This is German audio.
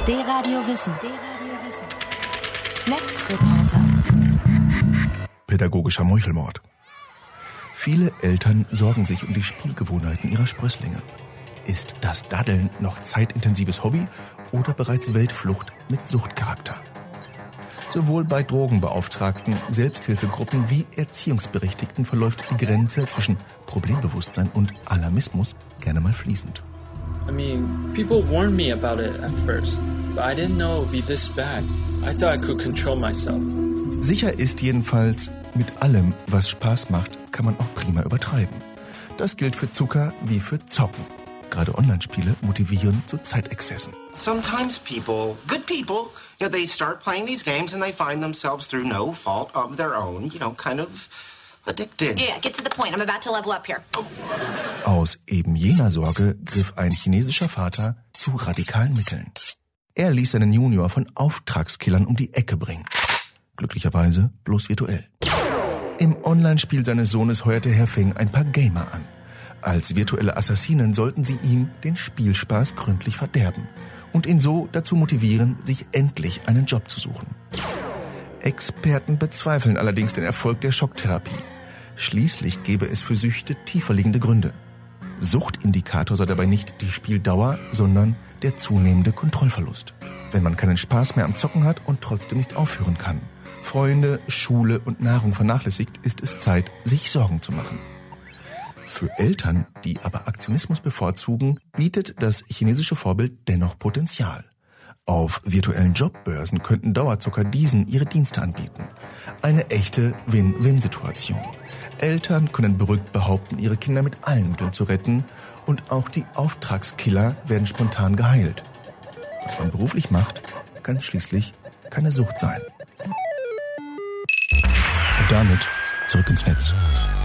D-Radio Wissen. Netzreporter. Pädagogischer Meuchelmord. Viele Eltern sorgen sich um die Spielgewohnheiten ihrer Sprösslinge. Ist das Daddeln noch zeitintensives Hobby oder bereits Weltflucht mit Suchtcharakter? Sowohl bei Drogenbeauftragten, Selbsthilfegruppen wie Erziehungsberechtigten verläuft die Grenze zwischen Problembewusstsein und Alarmismus gerne mal fließend. People warned me about it at first, but I didn't know it would be this bad. I thought I could control myself. Sicher ist jedenfalls, mit allem, was Spaß macht, kann man auch prima übertreiben. Das gilt für Zucker wie für Zocken. Gerade Online-Spiele motivieren zu Zeitexzessen. Sometimes people, good people, they start playing these games and they find themselves through no fault of their own, kind of addicted. Yeah, get to the point. I'm about to level up here. Aus eben jener Sorge griff ein chinesischer Vater zu radikalen Mitteln. Er ließ seinen Junior von Auftragskillern um die Ecke bringen. Glücklicherweise bloß virtuell. Im Online-Spiel seines Sohnes heuerte Herr Feng ein paar Gamer an. Als virtuelle Assassinen sollten sie ihm den Spielspaß gründlich verderben und ihn so dazu motivieren, sich endlich einen Job zu suchen. Experten bezweifeln allerdings den Erfolg der Schocktherapie. Schließlich gäbe es für Süchte tiefer liegende Gründe. Suchtindikator sei dabei nicht die Spieldauer, sondern der zunehmende Kontrollverlust. Wenn man keinen Spaß mehr am Zocken hat und trotzdem nicht aufhören kann, Freunde, Schule und Nahrung vernachlässigt, ist es Zeit, sich Sorgen zu machen. Für Eltern, die aber Aktionismus bevorzugen, bietet das chinesische Vorbild dennoch Potenzial. Auf virtuellen Jobbörsen könnten Dauerzocker diesen ihre Dienste anbieten. Eine echte Win-Win-Situation. Eltern können beruhigt behaupten, ihre Kinder mit allen Mitteln zu retten, und auch die Auftragskiller werden spontan geheilt. Was man beruflich macht, kann schließlich keine Sucht sein. Und damit zurück ins Netz.